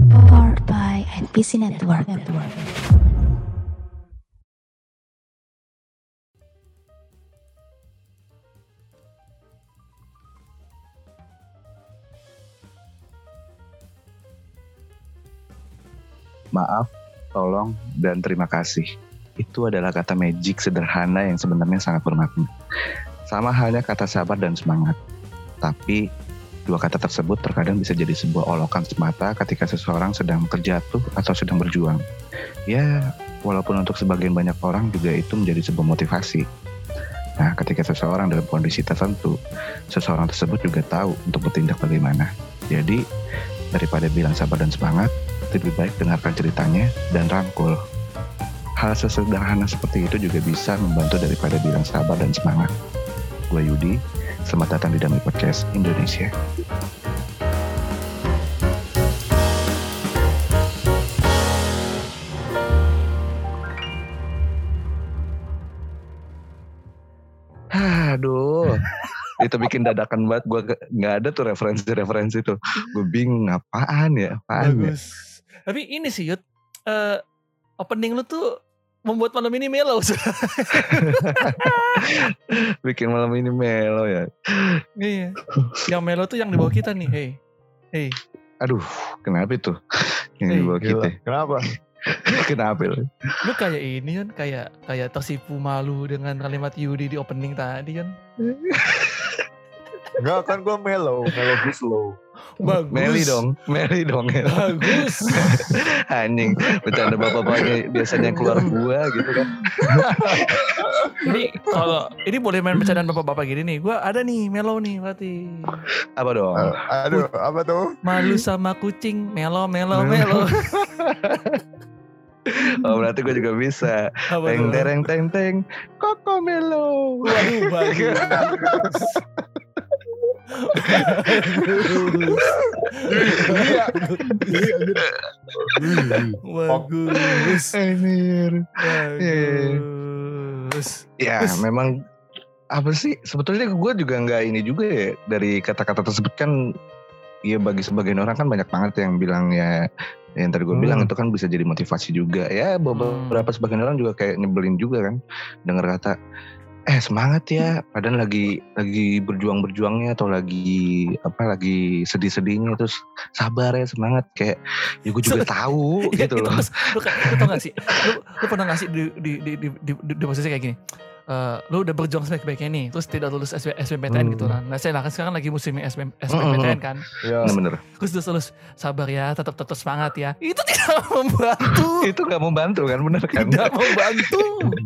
Powered by NPC Network. Maaf, tolong, dan terima kasih. Itu adalah kata magic sederhana yang sebenarnya sangat bermakna. Sama halnya kata sabar dan semangat. Tapi, dua kata tersebut terkadang bisa jadi sebuah olokan semata ketika seseorang sedang terjatuh atau sedang berjuang. Ya, walaupun untuk sebagian banyak orang juga itu menjadi sebuah motivasi. Nah, ketika seseorang dalam kondisi tertentu, seseorang tersebut juga tahu untuk bertindak bagaimana. Jadi, daripada bilang sabar dan semangat, lebih baik dengarkan ceritanya dan rangkul. Hal sesederhana seperti itu juga bisa membantu daripada bilang sabar dan semangat. Gue Yudi, selamat datang di Dami Podcast Indonesia. Aduh, itu bikin dadakan banget. Gue nggak ada tuh referensi tuh. Gue bingung apaan ya. Bagus. Tapi ini sih Yud, opening lu tuh membuat malam ini mellow. Bikin malam ini mellow ya. Iya. Yang mellow tuh yang di bawah kita nih. Hey. Aduh, kenapa itu? Yang di bawah kita. Kenapa lu? Lu kayak ini kan, kayak tersipu malu dengan kalimat Yudi di opening tadi kan. Enggak, kan gue mellow slow. Bagus. Meli dong. Bagus. Anjing, bercanda bapak-bapaknya biasanya keluar gua gitu kan. Ini kalau ini boleh main bercandaan bapak-bapak gini nih. Gua ada nih mellow nih berarti. Apa dong? Aduh, apa tuh? Malu sama kucing, mellow. Oh, berarti gue juga bisa. Teng, koko melo. Waduh, bagus. Bagus. Ya, memang apa sih? Sebetulnya gue juga nggak ini juga ya, dari kata-kata tersebut kan. Ya bagi sebagian orang kan banyak banget yang bilang ya, yang tadi gue bilang itu kan bisa jadi motivasi juga. Ya beberapa sebagian orang juga kayak nyebelin juga kan, dengar kata semangat ya, padahal lagi berjuangnya atau lagi sedih-sedihnya, terus sabar ya, semangat, kayak ya gue juga tahu gitu loh. Lu tau gak sih, lu pernah gak sih di posisi kayak gini, lu udah berjuang sebaik-baiknya nih, terus tidak lulus SBMPTN gitu kan. Nah saya kan sekarang lagi musimnya SBMPTN kan. Iya. Bener. Terus lulus, sabar ya, tetap semangat ya. Itu tidak membantu. Itu gak membantu kan, bener kan? Tidak membantu.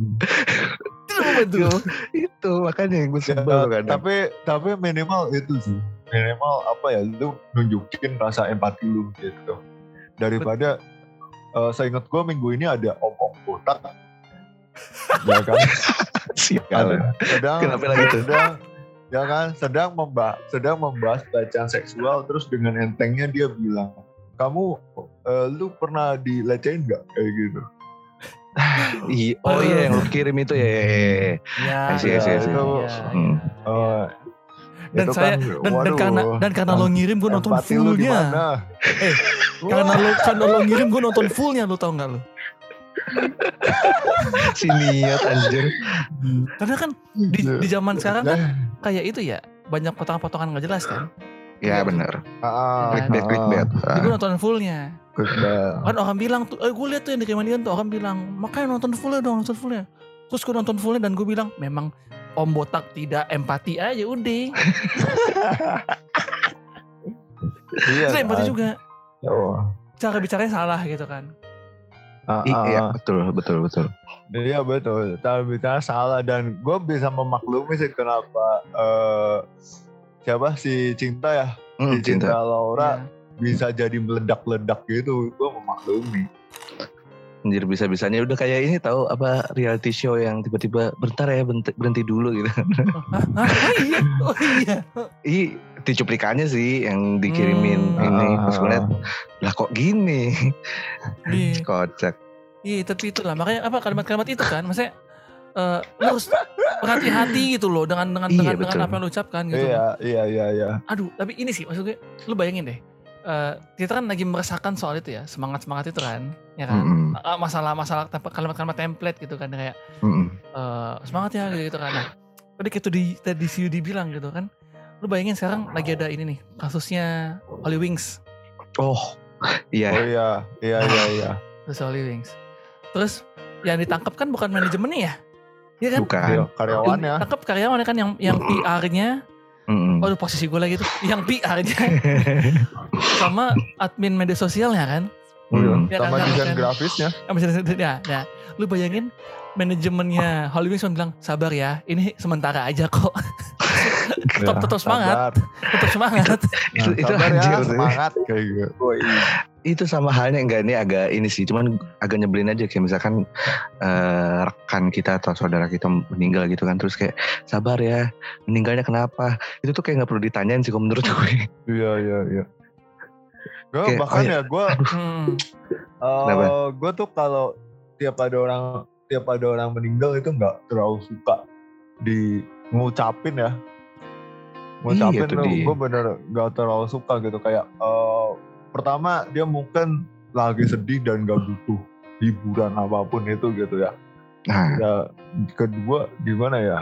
Itu makanya gue sebel kan. Tapi minimal itu sih. Minimal apa ya, lu nunjukin rasa empati lu gitu. Daripada saya ingat gue minggu ini ada om-om botak. Ya kan? Kenapa lagi tuh? Sedang membahas pelecehan seksual, terus dengan entengnya dia bilang, "Kamu lu pernah dilecehin enggak?" kayak gitu. Oh iya, yang lu kirim itu ya. Dan saya kan, dan karena lo ngirim gue nonton fullnya. Karena lo ngirim gue nonton fullnya, lo tau nggak lo? Si niat anjir. Karena kan di zaman sekarang kan kayak itu ya, banyak potongan-potongan nggak jelas kan? Ya benar. Clickbait. Gue nonton fullnya. Kan orang bilang tuh, gue lihat tuh yang di Kemanian tuh orang bilang, makanya nonton fullnya. Terus gue nonton fullnya dan gue bilang, memang om botak tidak empati aja udah. Terus empati juga. Cara bicaranya salah gitu kan. Iya betul. Iya betul. Cara bicara salah, dan gue bisa memaklumi sih kenapa si Cinta ya, Cinta Laura bisa jadi meledak-ledak gitu. Gue memaklumi. Anjir, bisa-bisanya udah kayak ini tahu apa, reality show yang tiba-tiba bentar ya, berhenti dulu gitu. Oh iya. Itu cuplikannya sih yang dikirimin ini, pas gue liat, lah kok gini. Kocak. Iya, tapi itulah makanya apa kalimat-kalimat itu kan, maksudnya lu harus berhati-hati gitu loh dengan apa yang lu ucapkan gitu. Iya. Aduh, tapi ini sih maksud gue, lu bayangin deh, kita kan lagi merasakan soal itu ya, semangat itu kan, ya kan. Masalah kalimat-kalimat template gitu kan, kayak semangat ya gitu kan. Nah, tadi si Yudi bilang gitu kan, lu bayangin sekarang lagi ada ini nih, kasusnya Holy Wings. Oh iya. Terus Holy Wings. Terus yang ditangkap kan bukan manajemennya ya? Iya kan? Bukan. Karyawannya. Tangkap karyawannya kan yang PR-nya. Waduh, posisi gue lagi tuh. Yang PR-nya sama admin media sosialnya kan? Ya, sama desain grafisnya. Ya, lu bayangin manajemennya Holy Wings bilang, sabar ya, ini sementara aja kok. tetap semangat. Tetap semangat. Itu sabar anjir, ya, semangat kayak gitu. Itu sama halnya enggak, ini agak ini sih, cuman agak nyebelin aja kayak misalkan rekan kita atau saudara kita meninggal gitu kan, terus kayak sabar ya, meninggalnya kenapa, itu tuh kayak nggak perlu ditanyain sih kalau menurut gue. Iya. Gue bahkan gue tuh kalau tiap ada orang meninggal itu nggak terlalu suka di ngucapin ya. Ngucapin tuh gue bener gak terlalu suka gitu. Kayak pertama dia mungkin lagi sedih dan gak butuh hiburan apapun itu gitu ya. Ya kedua gimana ya,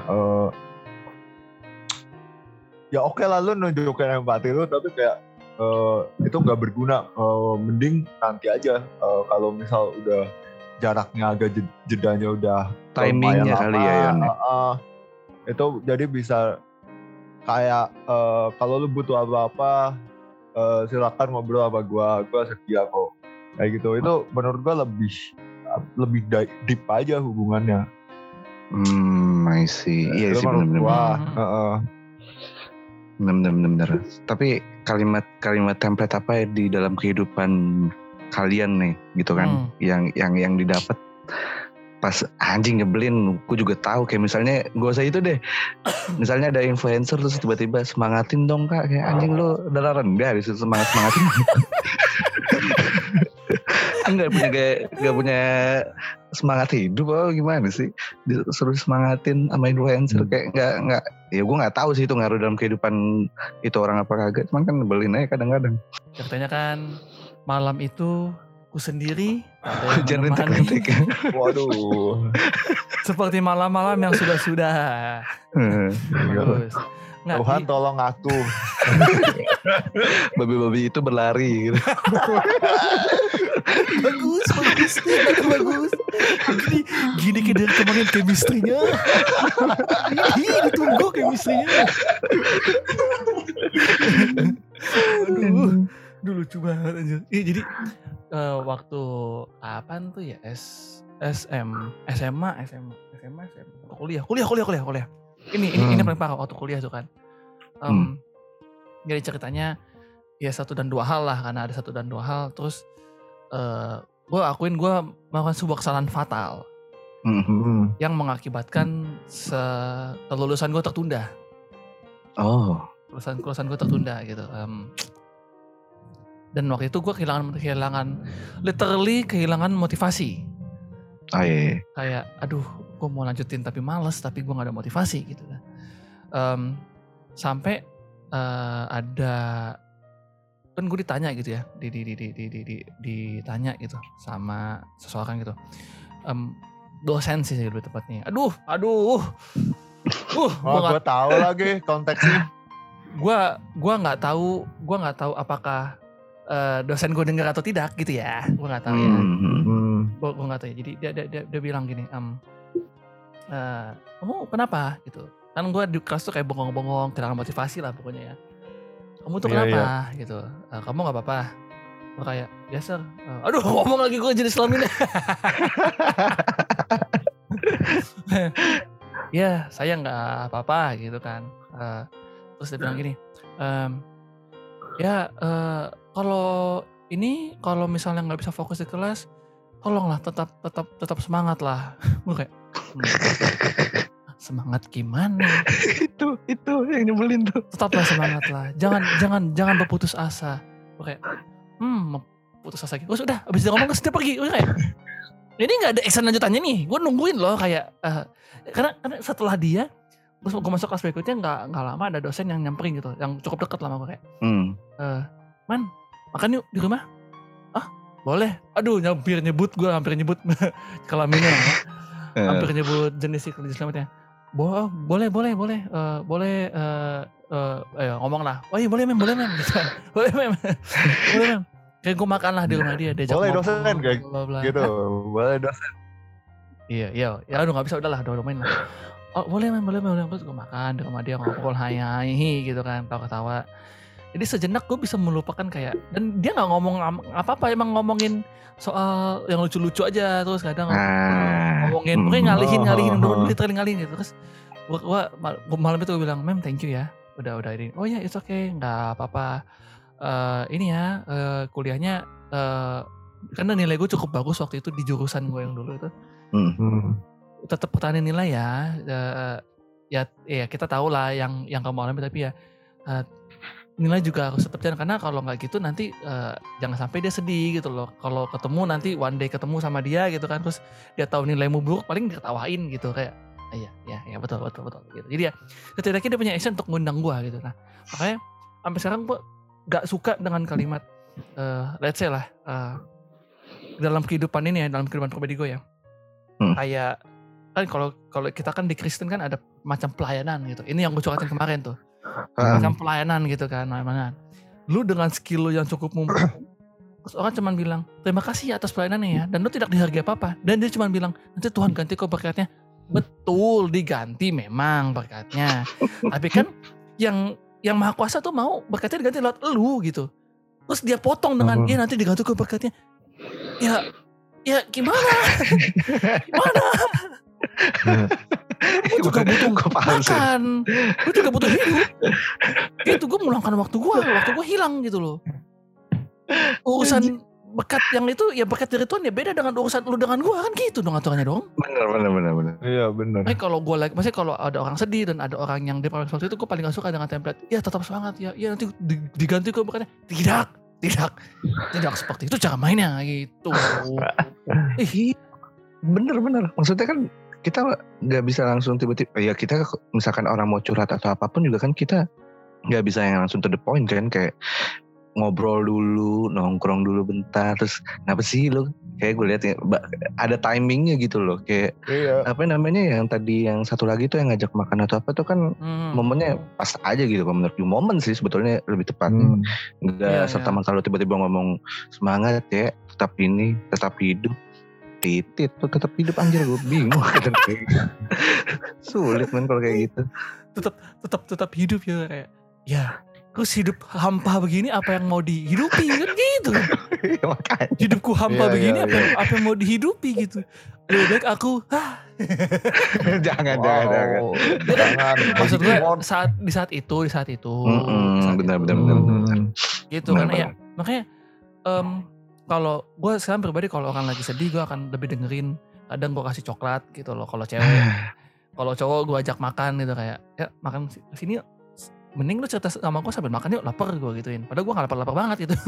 ya oke lah lu nunjukin empati lu, tapi kayak itu gak berguna. Mending nanti aja, kalau misal udah jaraknya agak jedanya udah timingnya kali ya Yon. Itu jadi bisa kayak kalau lu butuh apa-apa, silakan ngobrol sama gue sedia kok, kayak gitu. Itu menurut gue lebih deep aja hubungannya. I see. Iya sih benar-benar. Benar. Tapi kalimat template apa ya di dalam kehidupan kalian nih gitu kan, yang didapat pas anjing nyebelin. Gue juga tahu kayak misalnya gue usah itu deh, misalnya ada influencer terus tiba-tiba semangatin dong kak, kayak anjing lu udah rendah disitu semangatin. Nggak punya semangat hidup apa gimana sih, disuruh semangatin sama influencer. Kayak nggak ya, gue nggak tahu sih itu ngaruh dalam kehidupan itu orang apa kagak, cuman kan nyebelin aja kadang-kadang. Katanya kan malam itu ku sendiri jangan menemani. Waduh. Seperti malam-malam yang sudah. Bagus. Tuhan tolong aku. Babi-babi itu berlari gitu. Bagus. Gini dari kemarin chemistry-nya. Ini ditunggu chemistry-nya. Aduh. Dulu coba aja. Jadi waktu kapan tuh ya, SMA, kuliah. Ini paling parah waktu kuliah tuh kan. Jadi ceritanya ya 1 dan 2 hal lah, karena ada 1 dan 2 hal. Terus gue akuin gue melakukan sebuah kesalahan fatal yang mengakibatkan kelulusan gue tertunda. Kelulusan gue tertunda gitu. Dan waktu itu gue kehilangan motivasi. Iya. Kayak aduh, gue mau lanjutin tapi males, tapi gue gak ada motivasi gitu kan. Sampai ada kan gue ditanya gitu ya, ditanya gitu sama seseorang gitu, dosen sih lebih tepatnya. Aduh. Gue tahu lagi konteksnya. Gue nggak tahu apakah dosen gue dengar atau tidak gitu ya, gue nggak tahu ya. Gue nggak tahu ya. Jadi dia bilang gini, kamu kenapa gitu? Kan gue di kelas tuh kayak bongong-bongong, kehilangan motivasi lah pokoknya ya. Kamu tuh kenapa gitu? Kamu nggak apa-apa? Gue kayak biasa. Aduh, ngomong lagi gue jadi selamin. Ya saya nggak apa-apa gitu kan. Terus dia bilang gini, kalau misalnya nggak bisa fokus di kelas, tolonglah tetap semangat lah. Gue kayak semangat gimana? itu yang nyebelin tuh. Tetaplah semangat lah. Jangan berputus asa. Gue kayak putus asa gitu. Udah abis dia ngomong dia pergi. Gue kayak ini nggak ada action lanjutannya nih. Gue nungguin loh kayak karena setelah dia terus gue masuk kelas berikutnya nggak lama ada dosen yang nyamperin gitu, yang cukup deket lah sama gue kayak, Man, makan yuk di rumah. Boleh. Aduh, hampir nyebut kelaminnya. Hampir nyebut jenis selamatnya. Boleh. Ayo ngomong lah. Oh iya boleh mem. Gitu. Boleh mem. Kayak gue makan lah di rumah dia. Boleh dosen kayak gitu. Boleh dosen. Iya. Ya udah nggak bisa udahlah, udah main lah. Oh boleh mem. Terus gue makan di rumah dia, ngobrol hai gitu kan, ketawa. Jadi sejenak gue bisa melupakan kayak, dan dia nggak ngomong apa-apa, emang ngomongin soal yang lucu-lucu aja, terus kadang ngomongin, mungkin ngalihin literally ngalihin gitu. Terus gue malam itu gue bilang, mem thank you ya, udah ini. Oh ya it's okay, nggak apa-apa. Ini ya kuliahnya karena nilai gue cukup bagus waktu itu di jurusan gue yang dulu itu. Tetap pertahanan nilai ya. Ya kita tahu lah yang kamu alami, tapi ya nilai juga harus tetap jalan, karena kalau nggak gitu nanti jangan sampai dia sedih gitu loh. Kalau ketemu nanti one day ketemu sama dia gitu kan, terus dia tahu nilaimu buruk, paling diketawain gitu kayak iya betul gitu. Jadi ya setidaknya dia punya action untuk ngundang gua gitu. Nah makanya sampai sekarang gua nggak suka dengan kalimat let's say lah dalam kehidupan ini ya, dalam kehidupan pribadi gue ya, kayak kan kalau kita kan di Kristen kan ada macam pelayanan gitu. Ini yang gue curhatin kemarin tuh. Macam pelayanan gitu kan, namanya. Lu dengan skill lu yang cukup mumpuni, terus orang cuma bilang terima kasih atas pelayanannya ya, dan lu tidak dihargai apa-apa, dan dia cuma bilang nanti Tuhan ganti kok berkatnya. Betul, diganti memang berkatnya, tapi kan yang Maha Kuasa tuh mau berkatnya diganti lewat lu gitu. Terus dia potong dengan nanti diganti kok berkatnya. Ya gimana? Gue juga butuh makan, gue juga butuh hidup. Gitu, gue meluangkan waktu gue hilang gitu loh. Urusan berkat yang itu ya berkat dari Tuhan ya beda dengan urusan lu dengan gue kan gitu dong aturannya dong. Bener. Iya bener. Tapi kalau gue maksudnya kalau ada orang sedih dan ada orang yang depresi seperti itu, gue paling gak suka dengan template. Ya tetap semangat ya nanti diganti kok berkatnya. Tidak seperti itu cara mainnya gitu. Bener. Maksudnya kan kita nggak bisa langsung tiba-tiba, ya kita misalkan orang mau curhat atau apapun juga kan kita nggak bisa yang langsung to the point kan, kayak ngobrol dulu, nongkrong dulu bentar, terus kenapa sih lo, kayak gue lihat ya, ada timingnya gitu loh, kayak apa namanya yang tadi yang satu lagi tuh yang ngajak makan atau apa tuh kan momennya pas aja gitu, menurut gue momen sih sebetulnya lebih tepatnya, nggak serta-merta lo tiba-tiba ngomong semangat ya, tetap hidup. Titit tuh tetap hidup, anjir gue bingung kadang kayak gitu. Sulit men kalau kayak gitu. Tetap hidup ya, kayak ya terus hidup hampa begini apa yang mau dihidupi kan gitu. Hidupku hampa begini apa yang mau dihidupi gitu. Lebih baik aku jangan. Maksud gue di saat itu benar. Gitu kan ya. Makanya kalau gue sekarang pribadi kalau orang lagi sedih gue akan lebih dengerin, kadang gue kasih coklat gitu loh kalau cewek. Kalau cowok gue ajak makan gitu, kayak ya makan sini yuk, mending lu cerita sama gue sambil makan yuk, lapar gue gituin, padahal gue gak lapar banget gitu.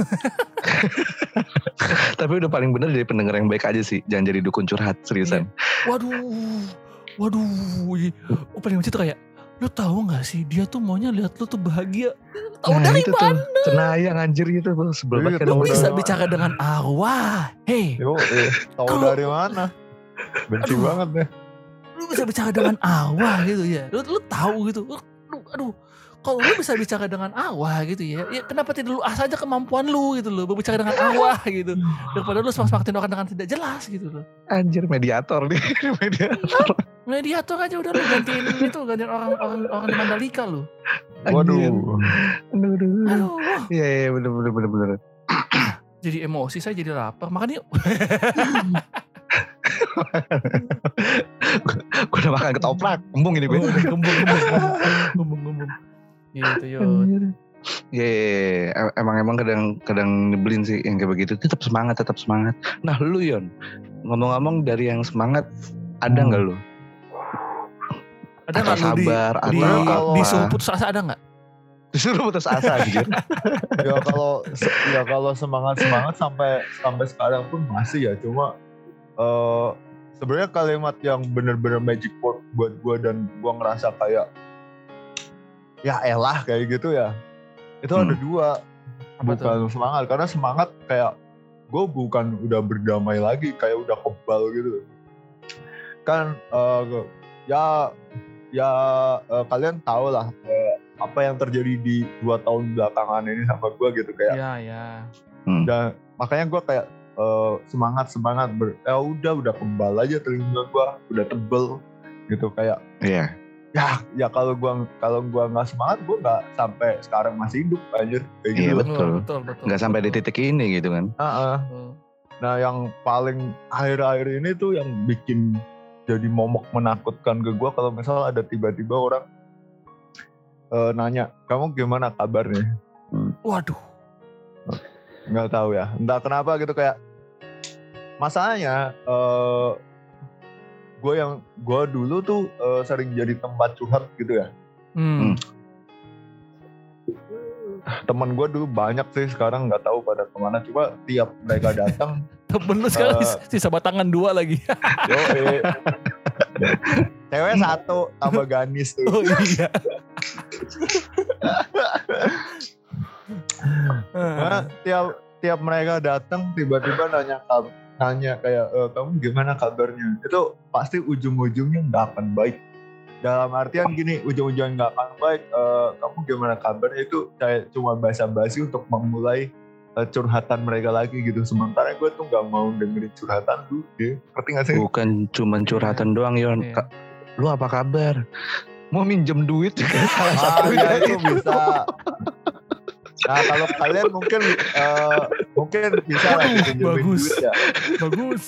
Tapi udah paling bener jadi pendengar yang baik aja sih, jangan jadi dukun curhat seriusan. Waduh paling lucu tuh kayak, lu tahu gak sih dia tuh maunya lihat lu tuh bahagia. Tahu dari mana? Cenayang anjir gitu, sebel banget. Lu bisa bicara dengan arwah. Hei. Tahu dari mana? Benci banget deh. Lu bisa bicara dengan arwah gitu ya. Lu tahu gitu. Aduh. Kalau lu bisa bicara dengan arwah gitu ya kenapa tidak lu saja kemampuan lu gitu loh, berbicara dengan arwah gitu. Daripada lu semak-semakin orang dengan tidak jelas gitu loh. Anjir, mediator nih. Mediator aja udah lu gantiin orang di Mandalika lu. Waduh. Iya bener. Jadi emosi, saya jadi lapar. Makan yuk. Gue udah makan ketoprak, kembung ini gue. Kembung. Gitu yuk. Emang kadang nyebelin sih yang kayak begitu. Tetap semangat. Nah lu Yon, ngomong-ngomong dari yang semangat, ada nggak lu? Ada nggak lu disuruh putus asa, ada nggak? Disuruh putus asa gitu. kalau semangat sampai sekarang pun masih ya, cuma sebenarnya kalimat yang benar-benar magic word buat gue dan gue ngerasa kayak ya elah kayak gitu ya, itu ada dua. Apa semangat, karena semangat kayak gue bukan udah berdamai lagi, kayak udah kebal gitu kan. Kalian tahu lah apa yang terjadi di 2 tahun belakangan ini sama gue gitu kayak. Ya. Dan makanya gue kayak semangat udah kebal aja telinga gue, udah tebel gitu kayak. Iya. Ya kalau gua nggak semangat, gua nggak sampai sekarang masih hidup anjir kayak gitu. Iya Betul. Nggak sampai di titik ini gitu kan. Nah yang paling akhir-akhir ini tuh yang bikin jadi momok menakutkan ke gua, kalau misalnya ada tiba-tiba orang nanya, kamu gimana kabarnya? Waduh. Nggak tahu ya, entah kenapa gitu kayak. Masalahnya gue dulu tuh sering jadi tempat curhat gitu ya. Temen gue dulu banyak sih, sekarang nggak tahu pada kemana. Coba tiap mereka datang. Temen lu sekarang sisa batangan 2 lagi. Cewek 1 tambah Ganis tuh. Oh iya. Nah, tiap mereka datang tiba-tiba nanya kayak kamu gimana kabarnya, itu pasti ujung-ujungnya nggak akan baik. Dalam artian gini, ujung-ujungnya nggak akan baik. Kamu gimana kabarnya itu kayak cuma basa-basi untuk memulai curhatan mereka lagi gitu. Sementara gue tuh nggak mau dengerin curhatan lu, ngerti nggak sih? Bukan cuma curhatan doang, Yon. Iya. Lu apa kabar? Mau minjem duit juga salah satu Ya itu bisa. Nah kalau kalian mungkin bisa lah pinjemin Bagus. duit ya. Bagus.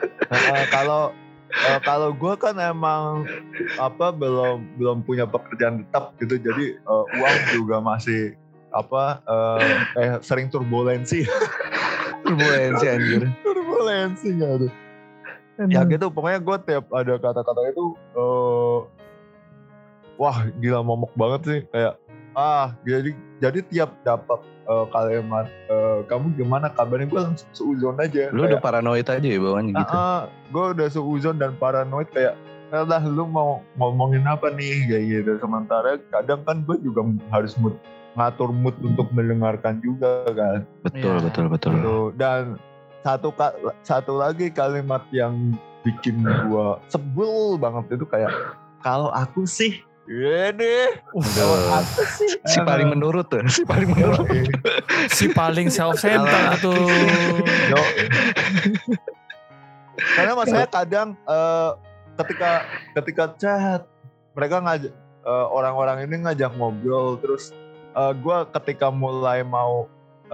Kalau gue kan emang belum punya pekerjaan tetap gitu, jadi uang juga masih sering turbulensi anjir. Turbulensi nggak tuh? Ya gitu, pokoknya gue tiap ada kata-kata itu wah gila momok banget sih, kayak jadi tiap dapat kalimat kamu gimana kabarnya, gue langsung seuzon aja. Lu udah paranoid aja ya bawahnya gitu. Gue udah seuzon dan paranoid kayak lah lu mau ngomongin apa nih kayak gitu. Sementara kadang kan gue juga harus ngatur mood untuk mendengarkan juga kan. Betul. Dan satu lagi kalimat yang bikin gue sebel banget itu kayak, kalau aku sih ini si paling menurut tuh, si paling self center tuh. Karena maksudnya kadang ketika chat mereka ngajak orang-orang ini ngajak ngobrol, terus gue ketika mulai mau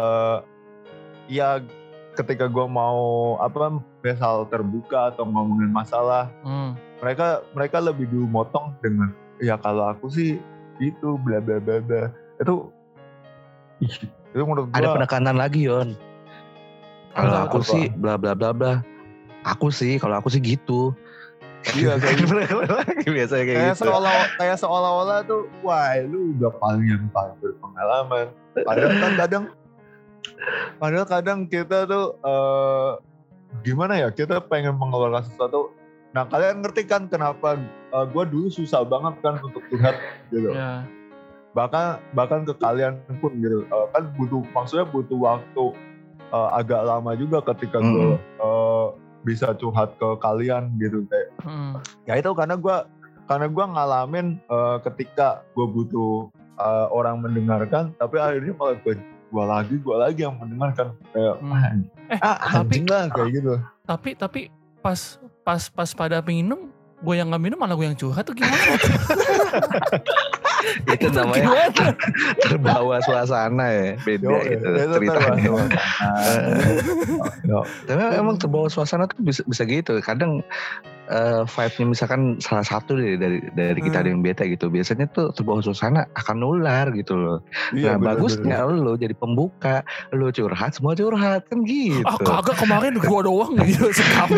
ketika gue mau misal terbuka atau ngomongin masalah, mereka lebih dulu motong dengan ya kalau aku sih itu bla bla bla bla. Itu menurut gua ada penekanan lagi, Yon. Kalau aku sih bla bla bla bla. Kalau aku sih gitu. Iya kayak biasanya kayak gitu. Kayak seolah-olah tuh wah lu udah paling berpengalaman. Padahal kadang kita tuh gimana ya, kita pengen mengeluarkan sesuatu. Nah kalian ngerti kan kenapa gue dulu susah banget kan untuk curhat gitu. Yeah. Bahkan ke kalian pun gitu. Kan butuh waktu agak lama juga ketika gue bisa curhat ke kalian gitu kayak. Ya itu karena gue ngalamin ketika gue butuh orang mendengarkan, tapi akhirnya malah gue lagi yang mendengarkan kayak anjing lah kayak gitu. Tapi pas pada minum, gue yang nggak minum malah gue yang curhat tuh gimana? Itu namanya terbawa suasana ya, beda gitu ceritanya. Tapi emang terbawa suasana tuh bisa gitu. Kadang vibe-nya misalkan salah satu dari kita ada yang beta gitu, biasanya tuh terbawa suasana akan nular gitu loh. Nah bagusnya lo jadi pembuka, lo curhat semua curhat kan gitu. Kagak, kemarin gue doang gitu sekam.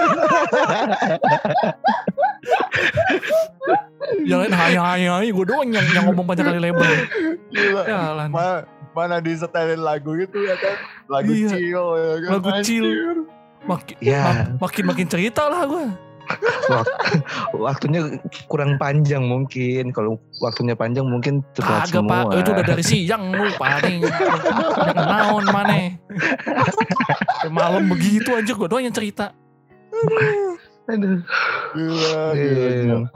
Yang lain hanya gue doang yang ngomong banyak kali lebar. Gila. Mana disetelin lagu itu ya kan, lagu chill ya kan. Lagu chill. Makin cerita lah gue. Waktunya kurang panjang mungkin. Kalau waktunya panjang mungkin tepat Agak semua. Pak, itu udah dari siang lu paling naon maneh. Malam begitu anjir gue doang yang cerita. Aduh. Gila.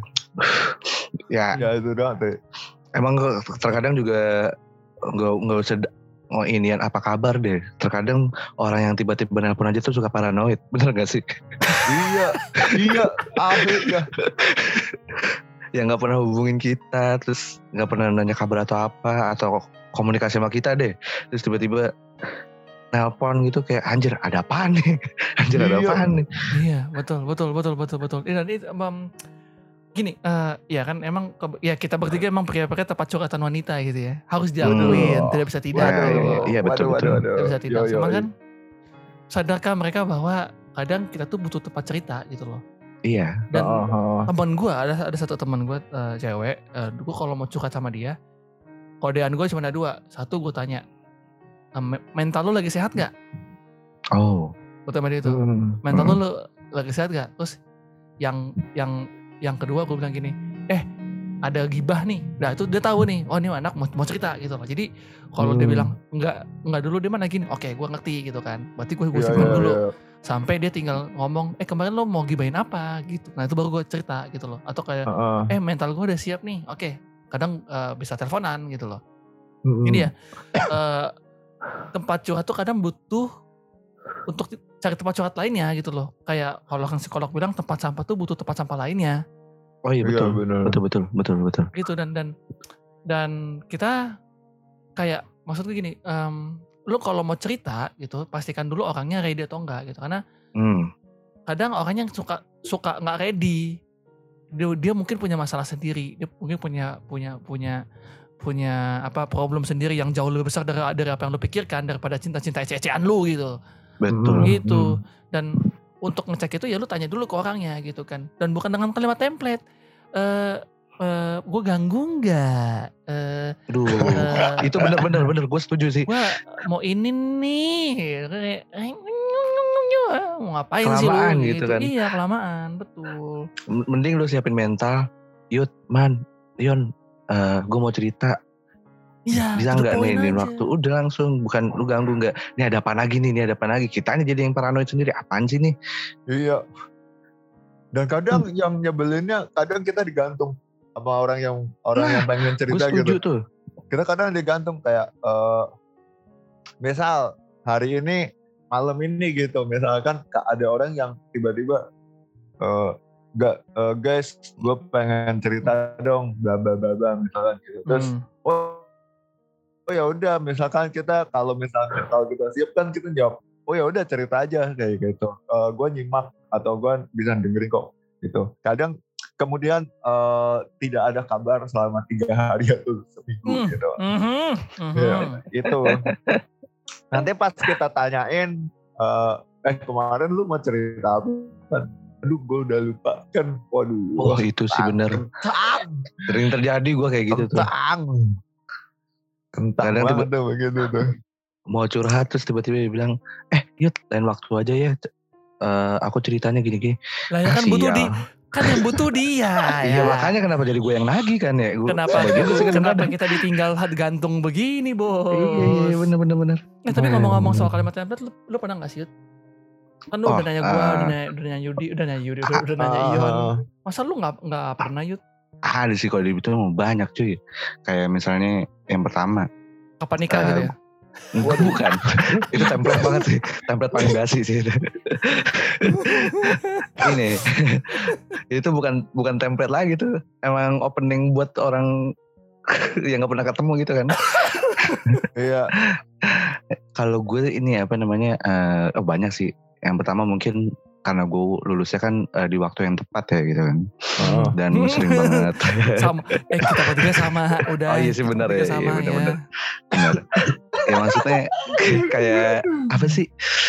Ya itu doang tuh. emang terkadang juga nggak usah inian apa kabar deh. Terkadang orang yang tiba-tiba nelpon aja tuh suka paranoid. Bener gak sih? iya akhirnya. Yang nggak pernah hubungin kita, terus nggak pernah nanya kabar atau apa, atau komunikasi sama kita deh, terus tiba-tiba nelpon gitu kayak anjir ada apaan nih? Ada apaan nih? Iya betul. Ini gini, ya kan emang ya kita bertiga emang pria-pria tempat curhatan wanita gitu ya. Harus diakuin, tidak bisa tidak. Iya betul. Tidak bisa tidak. Sama kan sadarkah mereka bahwa kadang kita tuh butuh tempat cerita gitu loh. Iya. Dan teman gue ada satu teman gue cewek, gue kalau mau curhat sama dia, kodean gue cuma ada 2. Satu gue tanya, mental lu lagi sehat gak? Oh. Gue tanya dia itu, mental lu lagi sehat gak? Terus yang kedua gue bilang gini, ada gibah nih. Nah itu dia tahu nih, oh ini anak mau cerita gitu loh. Jadi kalau dia bilang enggak dulu dia mana gini, oke gue ngerti gitu kan. Berarti gue simpan dulu. Sampai dia tinggal ngomong, kemarin lo mau gibahin apa gitu. Nah itu baru gue cerita gitu loh. Atau kayak, mental gue udah siap nih. Oke, kadang bisa teleponan gitu loh. Ini ya, tempat curhat tuh kadang butuh untuk cari tempat curhat lainnya gitu loh. Kayak kalau kan psikolog bilang tempat sampah tuh butuh tempat sampah lainnya. Oh iya betul. Betul. Gitu dan kita kayak maksudnya gini, lu kalau mau cerita gitu pastikan dulu orangnya ready atau enggak gitu, karena kadang orangnya yang suka nggak ready, dia mungkin punya masalah sendiri, dia mungkin punya apa problem sendiri yang jauh lebih besar dari apa yang lu pikirkan, daripada cinta ece-ecean lu gitu. Betul. Gitu. Dan untuk ngecek itu ya lu tanya dulu ke orangnya gitu kan, dan bukan dengan kalimat template. Gue ganggu nggak? Aduh, itu bener gue setuju sih. Gue mau ini nih, mau ngapain kelamaan sih lu? gitu kan? Iya kelamaan, betul. Mending lu siapin mental, Yon, gue mau cerita. Iya. Bisa nggak nih waktu? Udah langsung, bukan lu ganggu nggak? Ini ada apa lagi nih? Kitanya jadi yang paranoid sendiri. Apaan sih nih? Iya. Dan kadang yang nyebelinnya, kadang kita digantung sama orang yang pengen cerita gitu. Tuh. Kita kadang digantung kayak misal hari ini malam ini gitu, misalkan ada orang yang tiba-tiba guys gue pengen cerita dong bla bla bla bla misalkan gitu. Terus oh ya udah, misalkan kita kalau kita siap kan kita jawab oh ya udah cerita aja kayak gitu. Gue nyimak atau gue bisa dengerin kok gitu. Kadang kemudian tidak ada kabar selama 3 hari atau seminggu gitu. Ya, itu. Nanti pas kita tanyain, kemarin lu mau cerita apa? Aduh, gue udah lupa kan. Waduh. Oh itu sih bener. Sering terjadi gue kayak gitu tuh. Kentang banget tuh begitu tuh. Mau curhat terus tiba-tiba dia bilang, Yud lain waktu aja ya. Aku ceritanya gini-gini. Lah ya kan butuh yang butuh dia. Iya makanya kenapa jadi gue yang nagih kan ya. Kenapa kita ditinggal gantung begini bos. Iya bener. Tapi ngomong-ngomong soal kalimat template, lu pernah gak sih Yud? Kan lu udah nanya gue, udah nanya Yudi, udah nanya Ion. Masa lu gak pernah Yud? Ada sih kalau itu banyak cuy. Kayak misalnya yang pertama. Kapan nikah gitu ya? Bukan. Itu template banget sih. Template paling basi sih itu. Ini. Itu bukan template lagi tuh. Emang opening buat orang yang gak pernah ketemu gitu kan. Iya. Kalau gue ini apa namanya, banyak sih. Yang pertama mungkin karena gue lulusnya kan di waktu yang tepat ya gitu kan. Dan sering banget. Sama, kita bertiga sama udah. Oh iya sih benar ya. Sama, iya benar. Ya maksudnya kayak apa sih?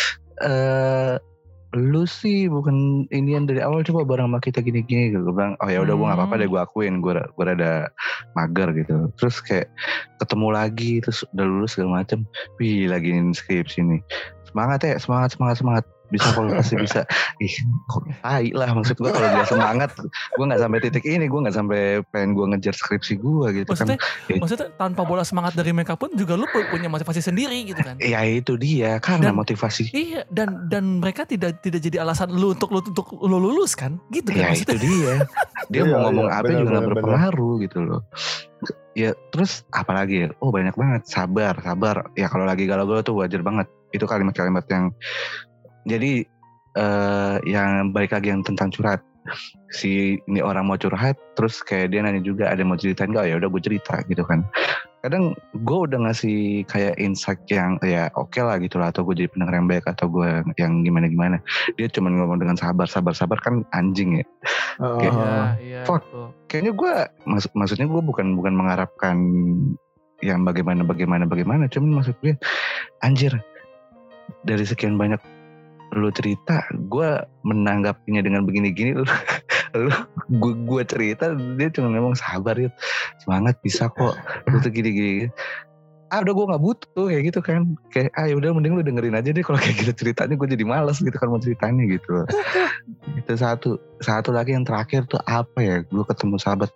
Lu sih bukan inian dari awal, coba bareng sama kita gini-gini gitu. Gue bilang oh ya udah gue nggak apa-apa deh, gue akuin gue rada mager gitu. Terus kayak ketemu lagi terus udah lulus segala macem. Wih lagi skripsi nih. Semangat ya, semangat. bisa kalau pasti bisa. Ih, kok tai lah maksud gue kalau dia semangat, gue nggak sampai titik ini, gue nggak sampai pengen gue ngejar skripsi gue gitu maksudnya tanpa bola semangat dari mereka pun juga lu punya motivasi sendiri gitu kan. Ya itu dia karena motivasi. Iya, dan mereka tidak jadi alasan lu untuk lu lulus kan gitu kan. Ya itu dia. Dia mau ngomong apa juga nggak berpengaruh gitu loh. Ya terus apalagi ya, oh banyak banget, sabar. Ya kalau lagi galau-galau tuh wajar banget. Itu kalimat-kalimat yang jadi yang balik lagi yang tentang curhat. Si ini orang mau curhat, terus kayak dia nanya juga ada mau ceritain gak? Ya udah gue cerita gitu kan. Kadang gue udah ngasih kayak insight yang ya oke lah gitu lah, atau gue jadi pendengar yang baik atau gue yang gimana. Dia cuma ngomong dengan sabar kan anjing ya. Iya. Kayaknya gue maksudnya gue bukan mengharapkan yang bagaimana, cuman maksud gue anjir dari sekian banyak lu cerita, gue menanggapinya dengan begini-gini, gue cerita, dia cuma ngomong sabar ya, semangat bisa kok, lu tuh gini-gini. Udah gue nggak butuh kayak gitu kan, kayak udah mending lu dengerin aja deh kalau kayak gitu ceritanya, gue jadi malas gitu kan mau ceritanya gitu. Itu satu lagi yang terakhir tuh apa ya, gue ketemu sahabat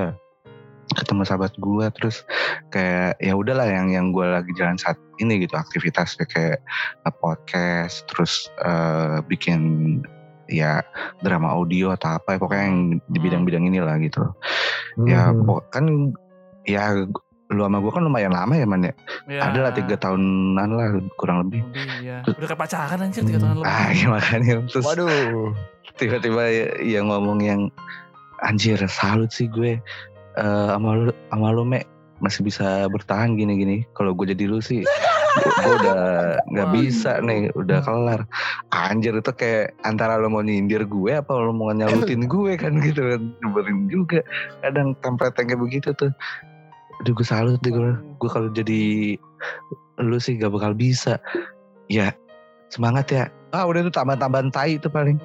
gue terus kayak ya udahlah yang gue lagi jalan saat ini gitu aktivitasnya kayak podcast terus bikin ya drama audio atau apa pokoknya yang di bidang-bidang inilah gitu. Ya kan ya lu sama gue kan lumayan lama ya man ya. Ada lah 3 tahunan lah kurang lebih. Iya. Udah kayak pacaran anjir 3 tahun lebih. Ya makanya terus waduh tiba-tiba yang ngomong yang anjir salut sih gue sama lu Mek masih bisa bertahan gini-gini. Kalau gue jadi lu sih gue udah nggak bisa nih, udah kelar. Anjir itu kayak antara lu mau nyindir gue apa lu mau nyalutin gue kan gitu kan. Nyebelin juga kadang template kayak begitu tuh. Aduh gue salut deh gue kalau jadi lu sih gak bakal bisa. Ya semangat ya. Udah tuh tambahan tai itu paling.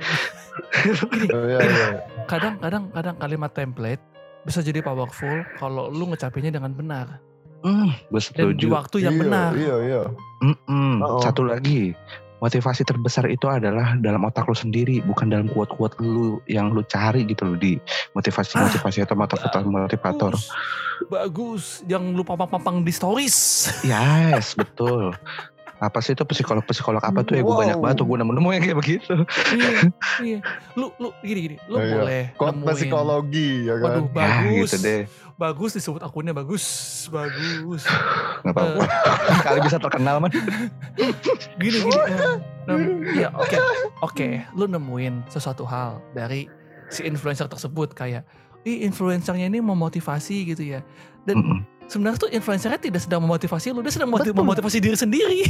Kadang kalimat template bisa jadi powerful kalau lu ngecapinya dengan benar. Gue setuju. Dan di waktu yang benar. Iya. Satu lagi, motivasi terbesar itu adalah dalam otak lu sendiri, bukan dalam quote-quote lu yang lu cari gitu loh di motivasi atau motivator. Bagus, yang lu pampang di stories. Yes, betul. Apa sih itu psikolog apa tuh ya, gue banyak banget tuh gue nemu yang kayak begitu. Iya. Lu gini lu boleh nemuin psikologi ya kan. Waduh bagus. Gitu deh. Bagus disebut akunnya bagus. Gak apa-apa. Kali bisa terkenal man. Gini. Ya oke. Lu nemuin sesuatu hal dari si influencer tersebut kayak influencernya ini memotivasi gitu ya. Dan sebenarnya tuh influencernya tidak sedang memotivasi lu, dia sedang memotivasi diri sendiri.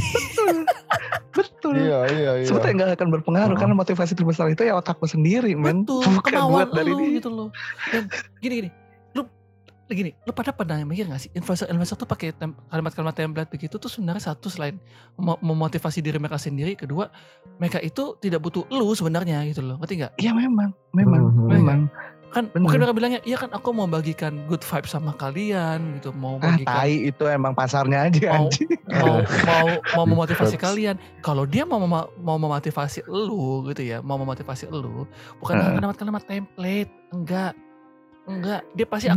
Betul. Iya. Sebetulnya gak akan berpengaruh karena motivasi terbesar itu ya otakmu sendiri, men. Betul. Kemauan lu gitu loh. Dan gini. Lu pada pernah mikir gak sih influencer tuh pakai kalimat-kalimat template begitu tuh sebenarnya satu selain memotivasi diri mereka sendiri, kedua mereka itu tidak butuh lu sebenarnya gitu loh. Ngerti gak? Iya memang. Kan mungkin mereka bilangnya iya kan aku mau bagikan good vibe sama kalian gitu, mau bagikan tai itu emang pasarnya aja mau memotivasi kalian. Kalau dia mau memotivasi lu gitu ya, bukan kalimat-kalimat template, enggak dia pasti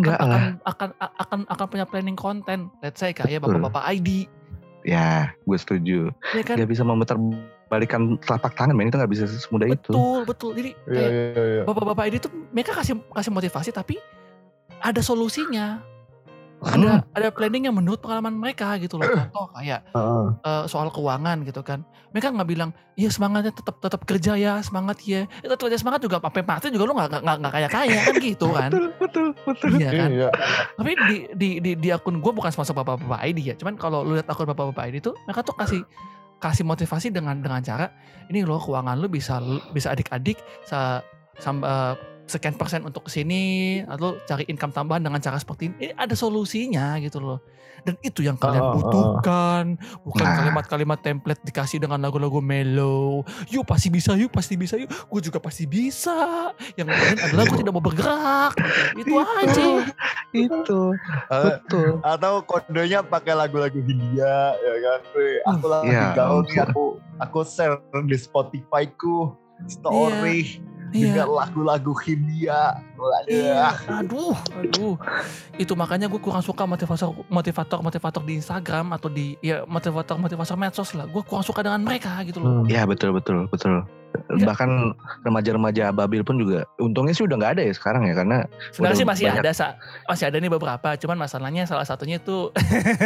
akan punya planning konten, let's say kayak bapak-bapak ID. Ya gue setuju ya kan? Gak bisa memutar balikan telapak tangan, men, itu gak bisa semudah itu. Betul. Jadi bapak-bapak ini tuh mereka kasih motivasi tapi ada solusinya. Ada planning yang menurut pengalaman mereka gitu loh. Contoh kayak soal keuangan gitu kan. Mereka nggak bilang, iya semangatnya tetap kerja ya, semangat ya. Tetap kerja semangat juga sampai mati juga lo nggak kaya kan gitu kan. Betul. Iya kan. Iya. Tapi di akun gue bukan sponsor bapak-bapak ID ya. Cuman kalau lu lihat akun bapak-bapak ID tuh mereka tuh kasih motivasi dengan cara ini loh keuangan lu bisa adik-adik sekian persen untuk kesini, atau cari income tambahan dengan cara seperti ini. Ada solusinya gitu loh. Dan itu yang kalian butuhkan, bukan kalimat-kalimat template dikasih dengan lagu-lagu mellow. Yuk pasti bisa, yuk. Gue juga pasti bisa. Yang lain adalah gue tidak mau bergerak. Itu aja. Itu betul. Atau kodenya pakai lagu-lagu Hindia, ya kan? Aku lagi gaul nih, aku share di Spotify-ku story. Dengan lagu-lagu Hindia. Iya. Aduh. Itu makanya gue kurang suka motivator di Instagram atau di motivator medsos lah. Gue kurang suka dengan mereka gitu loh. Iya betul. Ya. Bahkan remaja-remaja ababil pun juga untungnya sih udah nggak ada ya sekarang ya, karena sebenarnya sih masih ada nih beberapa, cuman masalahnya salah satunya itu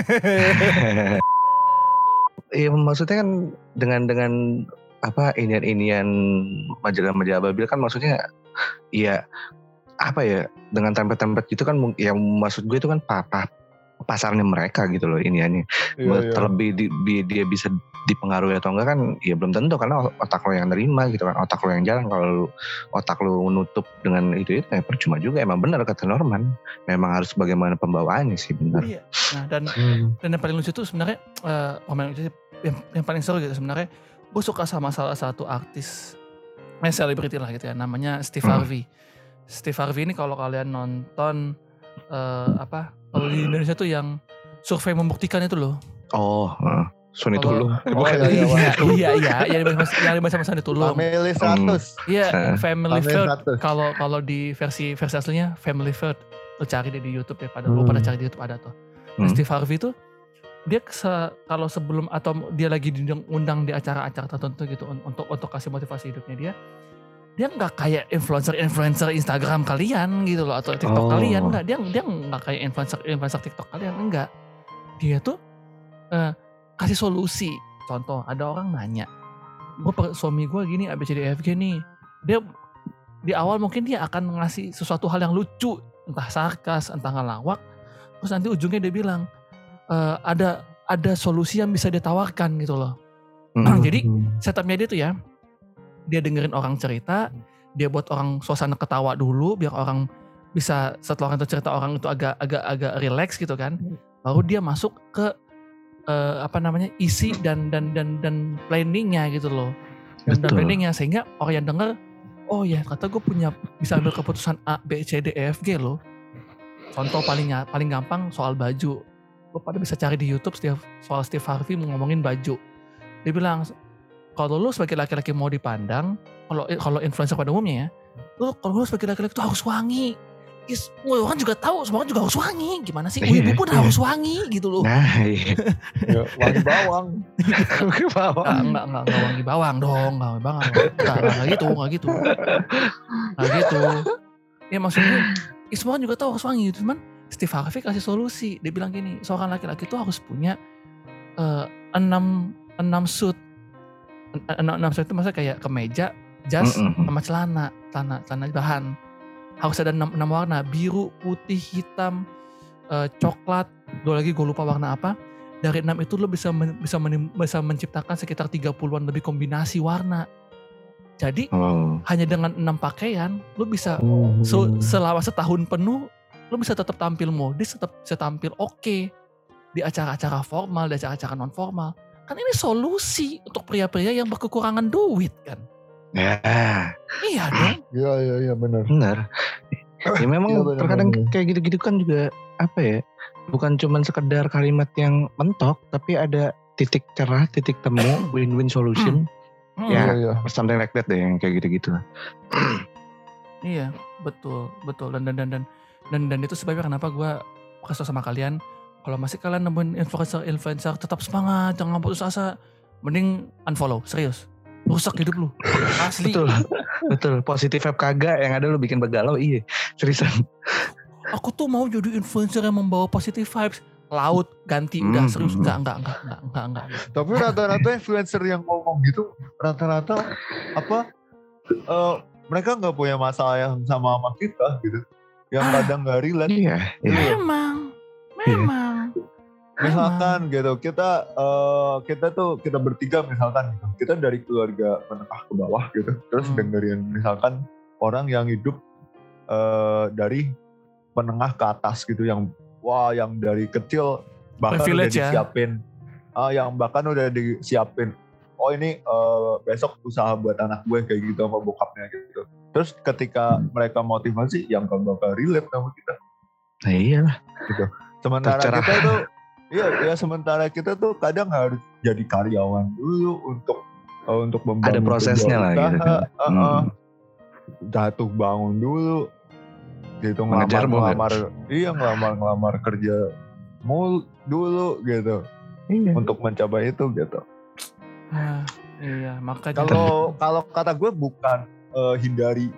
iya maksudnya kan dengan apa inian majalah ababil kan, maksudnya ya apa ya, dengan template gitu kan, yang maksud gue itu kan pasarnya mereka gitu loh iniannya. Terlebih dia bisa dipengaruhi atau enggak kan ya belum tentu, karena otak lo yang nerima gitu kan, otak lo yang jalan. Kalau otak lo menutup dengan itu ya percuma juga. Emang benar kata Norman, memang harus bagaimana pembawaannya sih, benar. Iya. Nah dan yang paling lucu tuh sebenarnya yang paling seru gitu sebenarnya, gue suka sama salah satu artis selebriti lah gitu ya, namanya Steve Harvey. Steve Harvey ini kalau kalian nonton kalau di Indonesia tuh yang survei membuktikan itu loh. Sony Tulung. Iya, yang dibaca sama Sony Tulung. Family 100. Iya, Family First. Kalau di versi aslinya Family First. Lo cari di YouTube ya, lo pada cari di YouTube ada tuh. Steve Harvey tuh dia kalau sebelum atau dia lagi diundang di acara-acara tertentu gitu untuk kasih motivasi hidupnya dia nggak kayak influencer Instagram kalian gitu loh, atau TikTok kalian. Enggak, dia nggak kayak influencer TikTok kalian, enggak. Dia tuh kasih solusi. Contoh, ada orang nanya, suami gue gini ABCDEFG nih. Dia di awal mungkin dia akan ngasih sesuatu hal yang lucu, entah sarkas, entah ngelawak. Terus nanti ujungnya dia bilang, ada solusi yang bisa ditawarkan gitu loh. Jadi setupnya dia tuh ya, dia dengerin orang cerita, dia buat orang suasana ketawa dulu biar orang bisa, setelah orang itu cerita orang itu agak relax gitu kan. Baru dia masuk ke isi dan planningnya gitu loh. Dan planningnya sehingga orang yang denger, oh ya kata gue bisa ambil keputusan A, B, C, D, E, F, G loh. Contoh paling gampang soal baju. Lo pada bisa cari di YouTube soal Steve Harvey ngomongin baju. Dia bilang, kalau lo sebagai laki-laki mau dipandang, kalau influencer pada umumnya ya, kalau lo sebagai laki-laki itu harus wangi. Orang juga tahu, semua orang juga harus wangi. Gimana sih? Ibu pun harus wangi gitu loh. Nah, iya. Wangi bawang. Enggak wangi bawang dong, enggak bawang. Enggak gitu. Ya maksudnya, semua orang juga tahu harus wangi, cuman Steve Harvey kasih solusi. Dia bilang gini, seorang laki-laki itu harus punya 6 suit. 6 suit itu maksudnya kayak kemeja, jas, sama celana bahan. Harus ada 6 warna, biru, putih, hitam, coklat, gue lupa warna apa. Dari 6 itu lo bisa menciptakan sekitar 30-an lebih kombinasi warna. Jadi hanya dengan 6 pakaian lo bisa selama setahun penuh lo bisa tetap tampil modis, tetap bisa tampil oke di acara-acara formal, di acara-acara non formal. Kan ini solusi untuk pria-pria yang berkekurangan duit kan. Ya. Iya dong. Iya benar. Ya memang terkadang kayak gitu-gitu kan juga apa ya, bukan cuma sekedar kalimat yang mentok, tapi ada titik cerah, titik temu, win-win solution. Ya, something like that deh yang kayak gitu-gitu. Iya, betul. Dan itu sebabnya kenapa gue kasih sama kalian, kalau masih kalian nemuin influencer tetap semangat, jangan putus asa, mending unfollow, serius. Rusak hidup lu, asli. Betul. Positif vibe kagak, yang ada lu bikin begalau, iya. Seriusan. Aku tuh mau jadi influencer yang membawa positive vibes. Laut ganti, udah serius, enggak. Tapi rata-rata influencer yang ngomong gitu, rata-rata mereka nggak punya masalah yang sama kita gitu. Yang kadang nggak relate. Iya. Memang. Misalkan gitu, kita bertiga misalkan gitu, kita dari keluarga menengah ke bawah gitu, terus dengerin misalkan orang yang hidup dari menengah ke atas gitu, yang dari kecil bahkan udah Privilege ya. disiapin, yang bahkan udah disiapin, oh ini besok usaha buat anak gue kayak gitu sama bokapnya gitu. Terus ketika mereka motivasi, yang gak bakal relate sama kita. Nah iyalah. Gitu. Sementara Tercerah. kita tuh, sementara kita tuh kadang harus jadi karyawan dulu untuk membangun Ada prosesnya lah gitu kan. Jatuh bangun dulu, gitu, ngelamar kerja dulu gitu, untuk mencapai itu gitu. Iya, makanya Kalau kata gue bukan hindari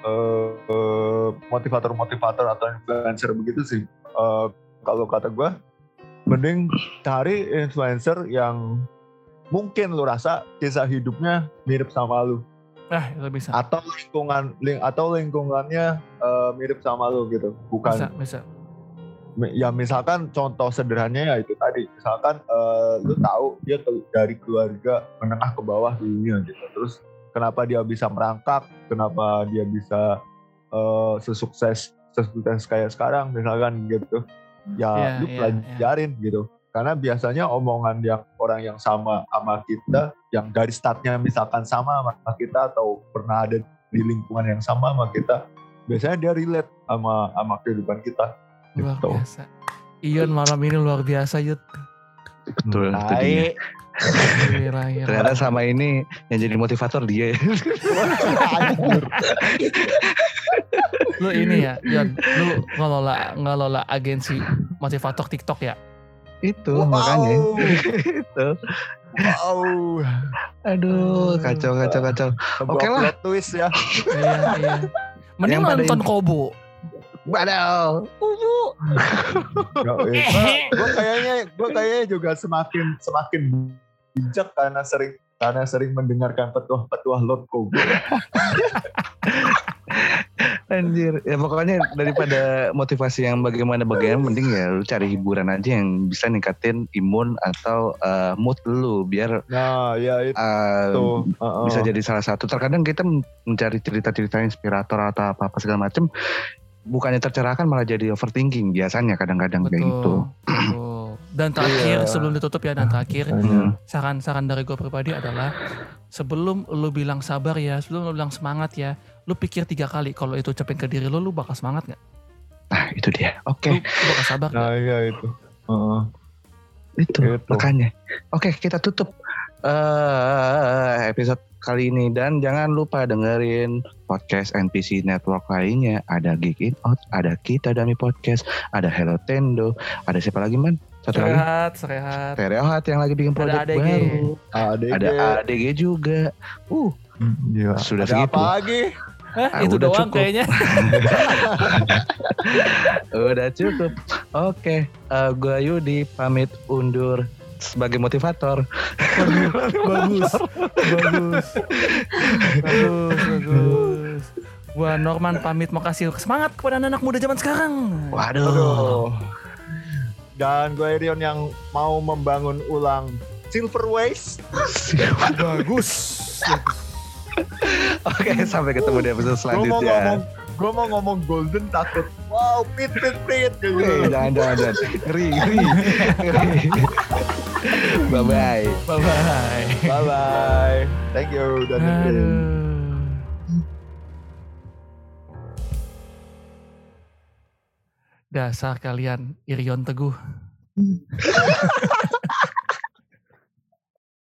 motivator atau influencer begitu sih. Kalau kata gue, mending cari influencer yang mungkin lu rasa kisah hidupnya mirip sama lu. itu bisa. Atau lingkungannya mirip sama lu gitu. Bukan. Bisa. Ya misalkan contoh sederhananya ya itu tadi. Misalkan lu tahu dia dari keluarga menengah ke bawah dulunya gitu. Terus kenapa dia bisa merangkak, kenapa dia bisa sesukses kayak sekarang misalkan gitu. Ya lu pelajarin gitu. Karena biasanya omongan orang yang sama kita, yang dari startnya misalkan sama kita atau pernah ada di lingkungan yang sama kita, biasanya dia relate sama kehidupan kita. Luar gitu. biasa. Ion malam ini luar biasa, Yud. Betul. Itu dia. Ternyata sama ini yang jadi motivator dia. Lu ini ya, Yon, lu ngelola agensi motivator TikTok ya? Itu makanya. Itu. Wow. Aduh, kacau. Oke lah. Plot twist ya. Iya. Mending nonton Kobo. Waduh. Gue kayaknya juga semakin bijak karena sering mendengarkan petuah Lord Kobo. Anjir, ya pokoknya daripada motivasi yang bagaimana mending ya lu cari hiburan aja yang bisa ningkatin imun atau mood lu biar bisa jadi salah satu. Terkadang kita mencari cerita-cerita inspirator atau apa segala macam, bukannya tercerahkan malah jadi overthinking biasanya kadang-kadang kayak gitu. Betul. Dan terakhir sebelum ditutup ya, saran dari gue pribadi adalah sebelum lu bilang sabar ya, sebelum lu bilang semangat ya, lu pikir 3 kali kalau itu ucapin ke diri lu bakal semangat gak? Nah itu dia, oke. Lu bakal sabar gak? Nah iya itu. Itu makanya. Oke, kita tutup episode kali ini, dan jangan lupa dengerin podcast NPC Network lainnya. Ada Geek In Out, ada Kita Dami Podcast, ada Hello Tendo, ada siapa lagi man? Satu lagi Stereohat yang lagi bikin project baru. Ada ADG juga. Sudah ada segitu. Apa lagi? Itu udah doang cukup. kayaknya. Udah cukup. Oke, gue Yudi pamit undur sebagai motivator. Bagus. Gua Norman pamit mau kasih semangat kepada anak muda zaman sekarang. Waduh. Dan gue Irion yang mau membangun ulang Silverways. Bagus. Oke, sampai ketemu di episode selanjutnya. Gue mau ngomong golden takut. Wow, pit. Jangan. Ngeri. Bye-bye. Thank you. Dasar kalian Irion Teguh.